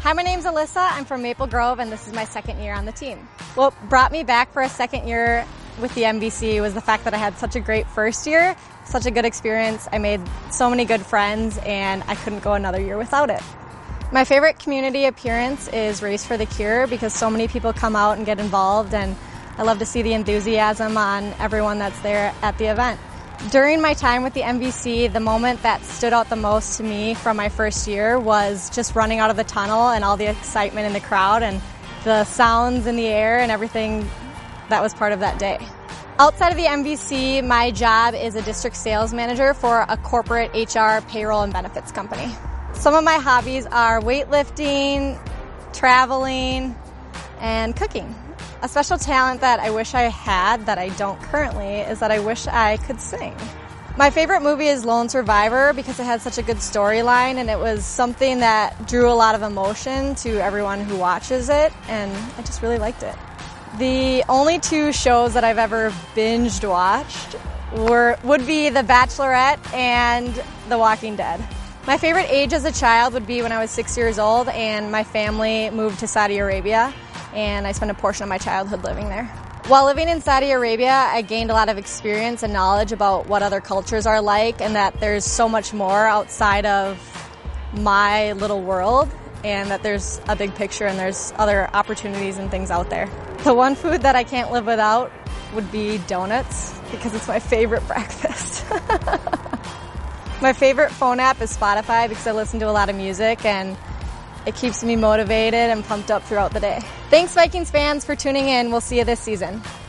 Hi, my name's Alyssa. I'm from Maple Grove, and this is my second year on the team. What brought me back for a second year with the MVC was the fact that I had such a great first year, such a good experience. I made so many good friends, and I couldn't go another year without it. My favorite community appearance is Race for the Cure because so many people come out and get involved, and I love to see the enthusiasm on everyone that's there at the event. During my time with the MVC, the moment that stood out the most to me from my first year was just running out of the tunnel and all the excitement in the crowd and the sounds in the air and everything that was part of that day. Outside of the MVC, my job is a district sales manager for a corporate HR, payroll, and benefits company. Some of my hobbies are weightlifting, traveling, and cooking. A special talent that I wish I had that I don't currently is that I wish I could sing. My favorite movie is Lone Survivor because it had such a good storyline and it was something that drew a lot of emotion to everyone who watches it, and I just really liked it. The only two shows that I've ever binged watched would be The Bachelorette and The Walking Dead. My favorite age as a child would be when I was 6 years old and my family moved to Saudi Arabia, and I spent a portion of my childhood living there. While living in Saudi Arabia, I gained a lot of experience and knowledge about what other cultures are like and that there's so much more outside of my little world and that there's a big picture and there's other opportunities and things out there. The one food that I can't live without would be donuts because it's my favorite breakfast. My favorite phone app is Spotify because I listen to a lot of music and it keeps me motivated and pumped up throughout the day. Thanks, Vikings fans, for tuning in. We'll see you this season.